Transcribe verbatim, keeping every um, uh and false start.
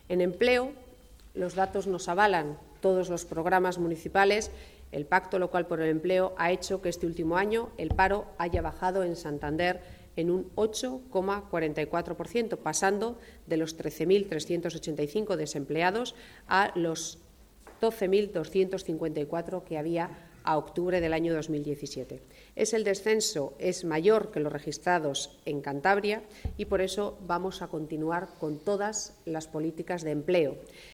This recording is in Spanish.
En empleo, los datos nos avalan, todos los programas municipales. El Pacto Local por el Empleo ha hecho que este último año el paro haya bajado en Santander en un ocho coma cuarenta y cuatro por ciento, pasando de los trece mil trescientos ochenta y cinco desempleados a los doce mil doscientos cincuenta y cuatro que había a octubre del año dos mil diecisiete. Es el descenso es mayor que los registrados en Cantabria y por eso vamos a continuar con todas las políticas de empleo.